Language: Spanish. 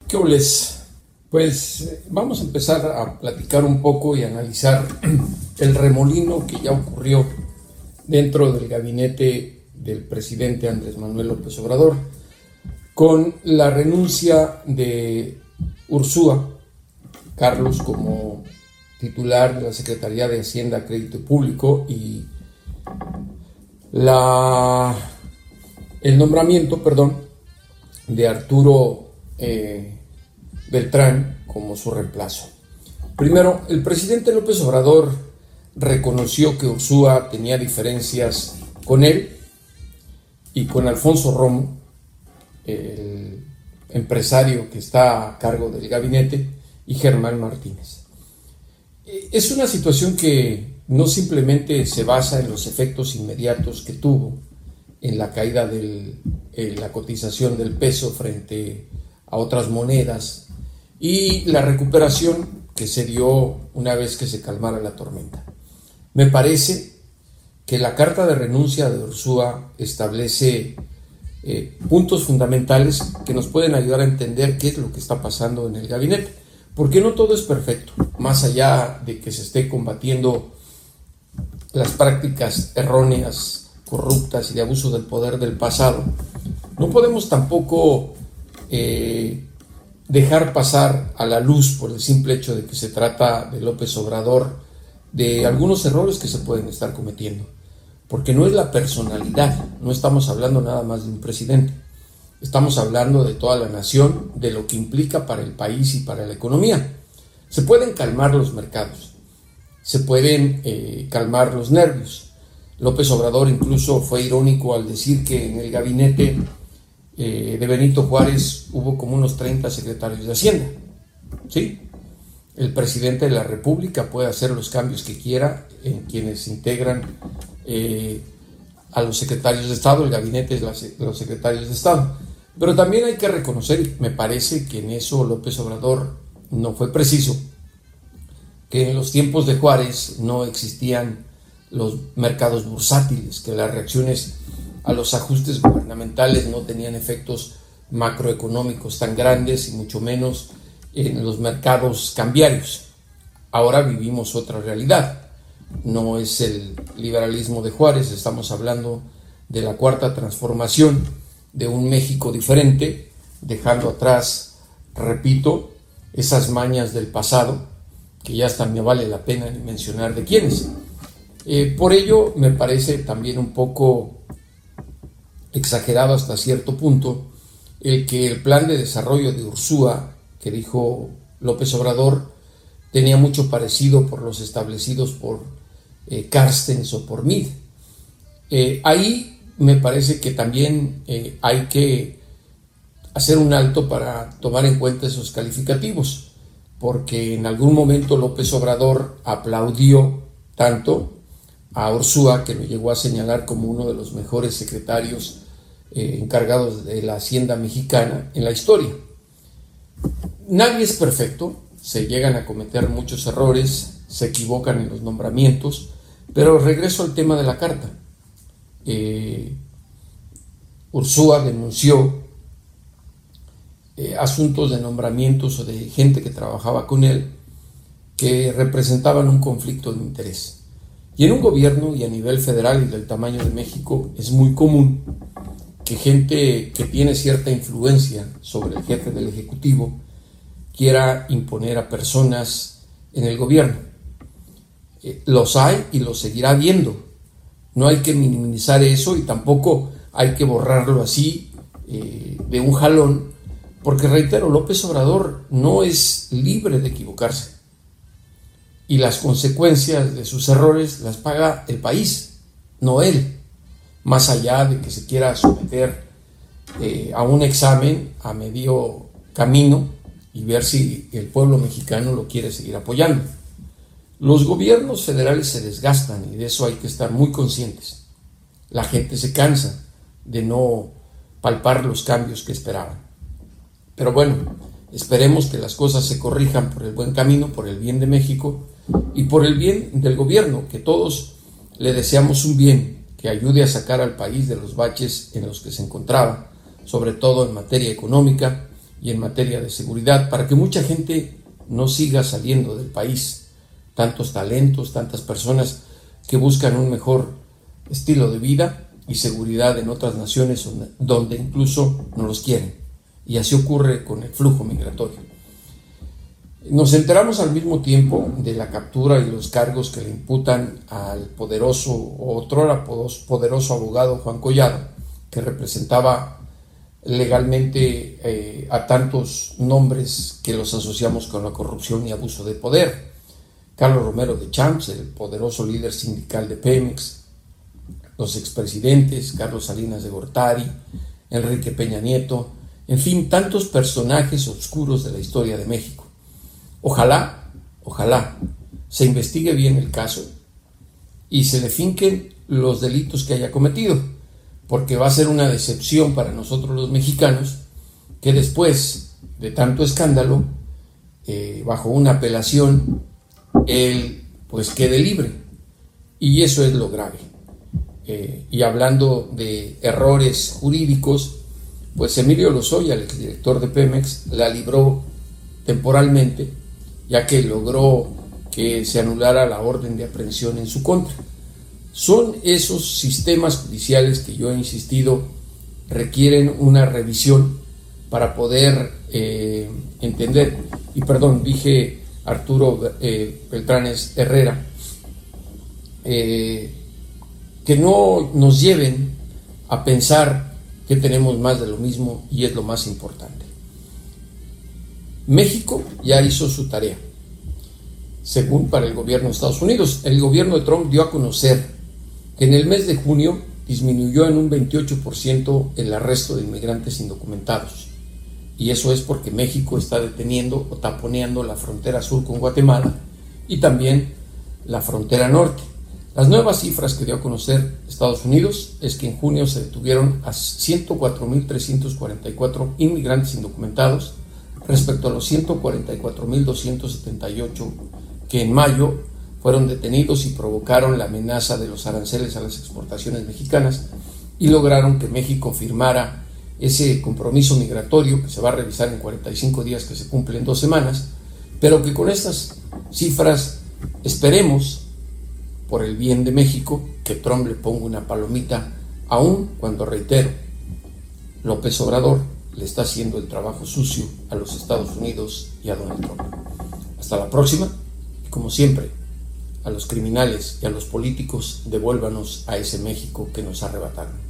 ¿Qué oles? Pues vamos a empezar a platicar un poco y analizar el remolino que ya ocurrió dentro del gabinete del presidente Andrés Manuel López Obrador con la renuncia de Ursúa Carlos como titular de la Secretaría de Hacienda, Crédito Público y el nombramiento, de Arturo Beltrán como su reemplazo. Primero, el presidente López Obrador reconoció que Ursúa tenía diferencias con él y con Alfonso Romo, el empresario que está a cargo del gabinete, y Germán Martínez. Es una situación que no simplemente se basa en los efectos inmediatos que tuvo en la caída de la cotización del peso frente a otras monedas y la recuperación que se dio una vez que se calmara la tormenta. Me parece que la carta de renuncia de Ursúa establece puntos fundamentales que nos pueden ayudar a entender qué es lo que está pasando en el gabinete, porque no todo es perfecto, más allá de que se esté combatiendo las prácticas erróneas, corruptas y de abuso del poder del pasado. No podemos tampoco dejar pasar a la luz, por el simple hecho de que se trata de López Obrador, de algunos errores que se pueden estar cometiendo, porque no es la personalidad, no estamos hablando nada más de un presidente, estamos hablando de toda la nación, de lo que implica para el país y para la economía. Se pueden calmar los mercados, se pueden calmar los nervios. López Obrador incluso fue irónico al decir que en el gabinete de Benito Juárez hubo como unos 30 secretarios de Hacienda. ¿Sí? El presidente de la República puede hacer los cambios que quiera en quienes integran a los secretarios de Estado, el gabinete de los secretarios de Estado. Pero también hay que reconocer, me parece que en eso López Obrador no fue preciso, que en los tiempos de Juárez no existían los mercados bursátiles, que las reacciones a los ajustes gubernamentales no tenían efectos macroeconómicos tan grandes y mucho menos en los mercados cambiarios. Ahora vivimos otra realidad, no es el liberalismo de Juárez, estamos hablando de la cuarta transformación, de un México diferente, dejando atrás, repito, esas mañas del pasado, que ya hasta me vale la pena ni mencionar de quiénes. Por ello, me parece también un poco exagerado hasta cierto punto el que el plan de desarrollo de Ursúa, que dijo López Obrador, tenía mucho parecido por los establecidos por Carstens o por Meade. Ahí me parece que también hay que hacer un alto para tomar en cuenta esos calificativos, porque en algún momento López Obrador aplaudió tanto a Ursúa, que lo llegó a señalar como uno de los mejores secretarios encargados de la Hacienda mexicana en la historia. Nadie es perfecto, se llegan a cometer muchos errores, se equivocan en los nombramientos, pero regreso al tema de la carta. Ursúa denunció asuntos de nombramientos o de gente que trabajaba con él que representaban un conflicto de interés. Y en un gobierno y a nivel federal y del tamaño de México es muy común que gente que tiene cierta influencia sobre el jefe del Ejecutivo quiera imponer a personas en el gobierno. Los hay y los seguirá habiendo. No hay que minimizar eso y tampoco hay que borrarlo así de un jalón, porque reitero, López Obrador no es libre de equivocarse y las consecuencias de sus errores las paga el país, no él, más allá de que se quiera someter a un examen a medio camino y ver si el pueblo mexicano lo quiere seguir apoyando. Los gobiernos federales se desgastan y de eso hay que estar muy conscientes. La gente se cansa de no palpar los cambios que esperaban. Pero bueno, esperemos que las cosas se corrijan por el buen camino, por el bien de México y por el bien del gobierno, que todos le deseamos un bien que ayude a sacar al país de los baches en los que se encontraba, sobre todo en materia económica y en materia de seguridad para que mucha gente no siga saliendo del país. Tantos talentos, tantas personas que buscan un mejor estilo de vida y seguridad en otras naciones donde incluso no los quieren. Y así ocurre con el flujo migratorio. Nos enteramos al mismo tiempo de la captura y los cargos que le imputan al poderoso, o otrora poderoso abogado Juan Collado, que representaba legalmente a tantos nombres que los asociamos con la corrupción y abuso de poder. Carlos Romero de Champs, el poderoso líder sindical de Pemex, los expresidentes Carlos Salinas de Gortari, Enrique Peña Nieto, en fin, tantos personajes oscuros de la historia de México. Ojalá se investigue bien el caso y se le finquen los delitos que haya cometido, porque va a ser una decepción para nosotros los mexicanos que después de tanto escándalo, bajo una apelación, él pues quede libre, y eso es lo grave. Y hablando de errores jurídicos, pues Emilio Lozoya, el exdirector de Pemex, la libró temporalmente, ya que logró que se anulara la orden de aprehensión en su contra. Son esos sistemas judiciales que yo he insistido requieren una revisión para poder entender, y perdón, dije Arturo Beltránes Herrera, que no nos lleven a pensar que tenemos más de lo mismo, y es lo más importante. México ya hizo su tarea, según para el gobierno de Estados Unidos. El gobierno de Trump dio a conocer que en el mes de junio disminuyó en un 28% el arresto de inmigrantes indocumentados. Y eso es porque México está deteniendo o taponeando la frontera sur con Guatemala y también la frontera norte. Las nuevas cifras que dio a conocer Estados Unidos es que en junio se detuvieron a 104.344 inmigrantes indocumentados respecto a los 144.278 que en mayo fueron detenidos y provocaron la amenaza de los aranceles a las exportaciones mexicanas y lograron que México firmara ese compromiso migratorio que se va a revisar en 45 días, que se cumple en 2 semanas, pero que con estas cifras esperemos, por el bien de México, que Trump le ponga una palomita, aun cuando, reitero, López Obrador le está haciendo el trabajo sucio a los Estados Unidos y a Donald Trump. Hasta la próxima, y como siempre, a los criminales y a los políticos, devuélvanos a ese México que nos arrebataron.